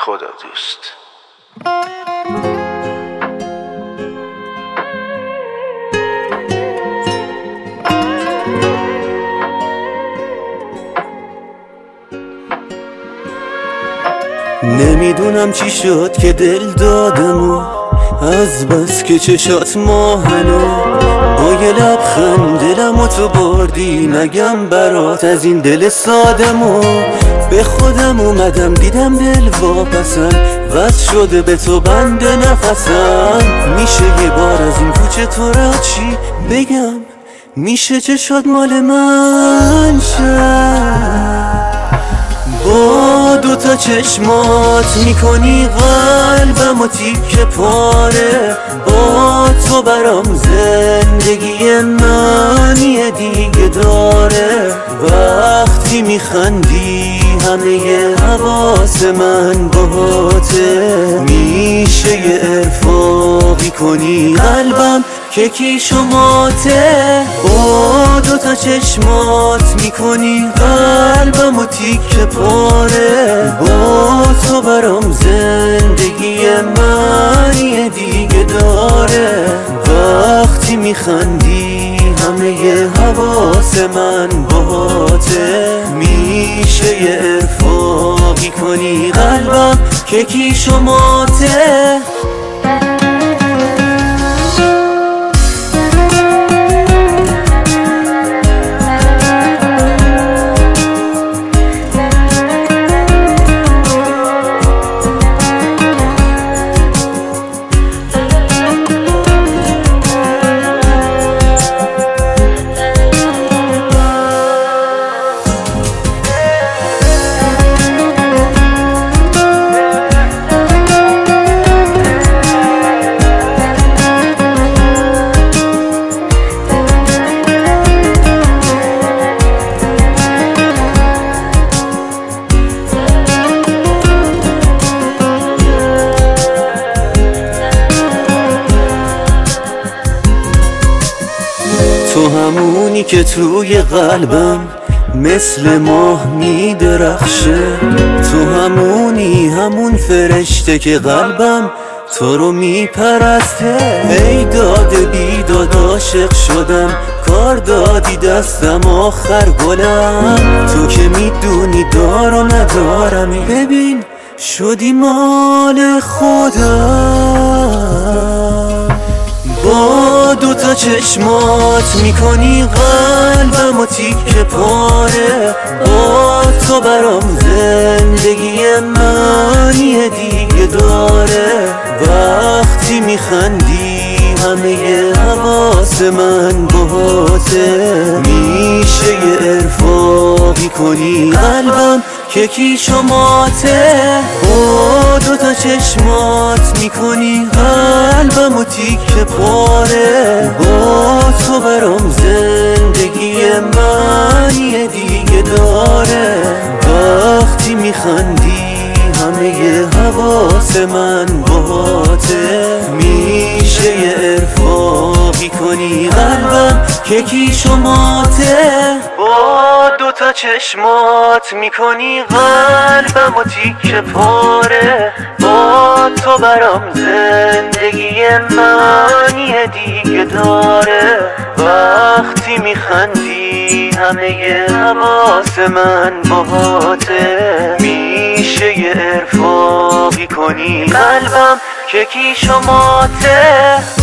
خدا دوست. نمیدونم چی شد که دل دادمو، از بس که چشات ماهنو، با یه لبخند دلمو تو بردی. نگم برات از این دل سادمو، به خودم اومدم دیدم دل واپسم، وز شده به تو بند نفسم. میشه یه بار از این کوچه تو را چی بگم؟ میشه چشات مال من شد؟ با دوتا چشمات میکنی قلبم و تیکه پاره. با تو برام زندگی معنی دیگه داره. وقتی میخندی همه حواس من باهاته. میشه یه ارفاقی کنی قلبم که کیش و ماته. با دوتا چشمات میکنی قلبم و تیکه پاره. با تو برام زندگی معنی دیگه داره. وقتی میخندی همه حواس من باهاته. میشه یه ارفاقی کنی قلبم که کیش و ماته. تو همونی که توی قلبم مثل ماه میدرخشه. تو همونی، همون فرشته که قلبم تو رو میپرسته. ای داده بیداد عاشق شدم، کار دادی دستم آخر گلم. تو که میدونی دار و ندارمی، ببین شدی مال خودم. با دوتا چشمات میکنی قلبم و تیکه پاره. با تو برام زندگی معنی دیگه داره. وقتی میخندی همه حواس من باهاته. میشه یه ارفاقی کنی قلبم که کیش و ماته. با دوتا چشمات میکنی قلبم و تیکه پاره. با تو برام زندگی معنی دیگه داره. وقتی میخندی همه حواس من باهاته. میشه یه ارفاقی کنی قلبم که کیش و ماته. با دوتا چشمات میکنی قلبم و تیکه پاره. با تو برام زندگی معنی دیگه داره. وقتی میخندی همه حواس من باهاته. میشه یه ارفاقی کنی قلبم که کیش و ماته.